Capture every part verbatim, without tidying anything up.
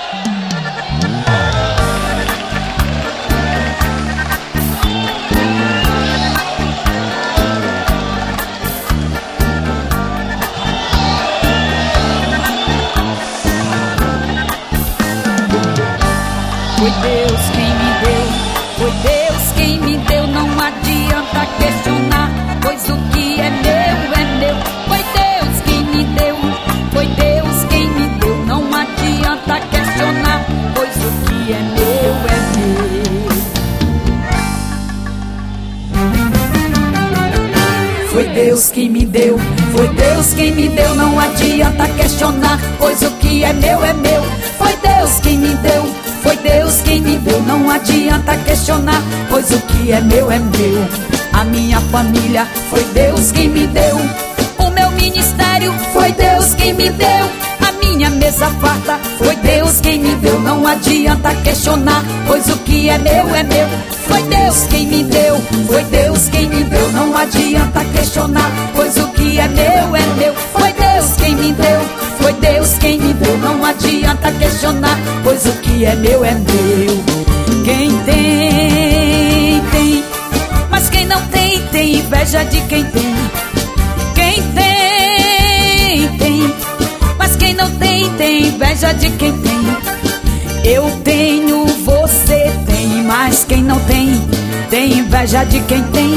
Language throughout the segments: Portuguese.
Foi Deus quem me deu, foi Deus quem me deu. Não adianta questionar, pois o que é meu é meu. Foi Deus quem me deu, foi Deus quem me deu. Não adianta questionar, pois o que é meu é meu. Foi Deus quem me deu, foi Deus quem me deu. Não adianta questionar, pois o que é meu é meu. Foi Deus quem me deu, foi Deus quem me deu. Não adianta questionar, pois o que é meu é meu. A minha família foi Deus quem me deu. O meu ministério foi Deus quem me deu. A minha mesa farta foi Deus quem me deu. Não adianta questionar, pois o que é meu é meu. Foi Deus quem me deu, foi Deus quem me deu. Não adianta questionar, pois o que é meu é meu. Foi Deus quem me deu, foi Deus quem me deu. Não adianta questionar, pois o que é meu é meu. Quem tem, tem, mas quem não tem, tem inveja de quem tem. Quem tem, tem, mas quem não tem, tem inveja de quem tem. Eu tenho, você tem, mas quem não tem, tem inveja de quem tem.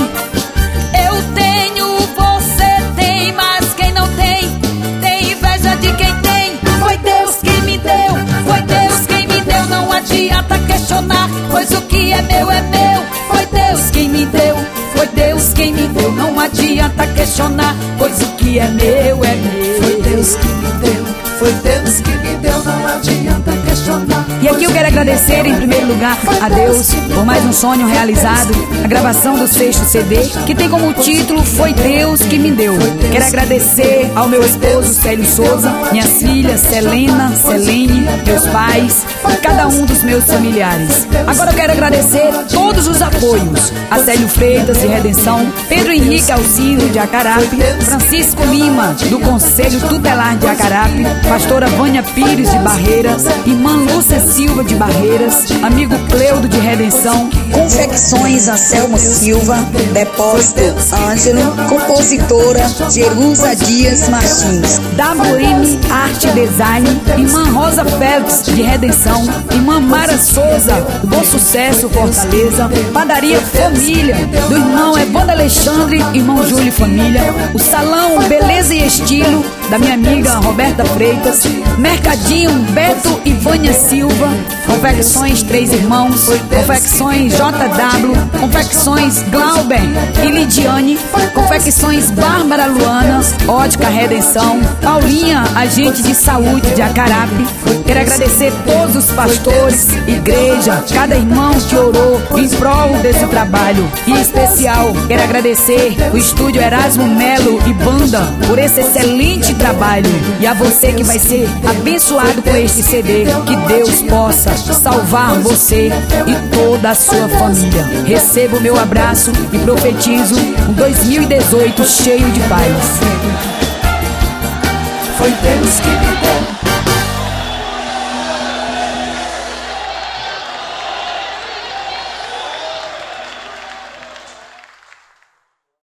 Eu tenho, você tem, mas quem não tem, tem inveja de quem tem. Foi Deus quem me deu, foi Deus quem me deu. Não adianta questionar, pois o que é meu é meu. Foi Deus quem me deu, foi Deus quem me deu. Não adianta questionar, pois o que é meu é meu. Foi Deus que me deu, foi Deus que me deu. Não adianta questionar. E aqui eu quero agradecer em primeiro lugar a Deus por mais um sonho realizado, a gravação do sexto C D, que tem como título Foi Deus que me deu. Quero agradecer ao meu esposo Célio Souza, minhas filhas Selena, Selene, meus pais e cada um dos meus familiares. Agora eu quero agradecer todos os apoios: a Célio Freitas de Redenção, Pedro Henrique Alcino de Acarape, Francisco Lima do Conselho Tutelar de Acarape, pastora Vânia Pires de Barreiras, irmã Lúcia Silva de Barreiras, amigo Cleudo de Redenção, Confecções Anselmo Silva, Depósito Ângelo, compositora Jerusa Dias Martins, W M Arte Design, irmã Rosa Félix de Redenção, irmã Mara Souza do Bom Sucesso Fortaleza, Padaria Família do irmão Evandro Alexandre, irmão Júlio e Família, o Salão Beleza e Estilo da minha amiga Roberta Freitas, Mercadinho Beto e Vânia Silva, Confecções Três Irmãos, Confecções J W, Confecções Glauber e Lidiane, Confecções Bárbara Luana, Ótica Redenção, Paulinha, agente de saúde de Acarape. Quero agradecer todos os pastores, igreja, cada irmão que orou em prol desse trabalho. E em especial, quero agradecer o Estúdio Erasmo Melo e Banda por esse excelente trabalho. E a você que vai ser abençoado com este C D, que Deus possa salvar você e toda a sua família. Receba o meu abraço e profetizo um dois mil e dezoito cheio de paz. Foi Deus que me deu.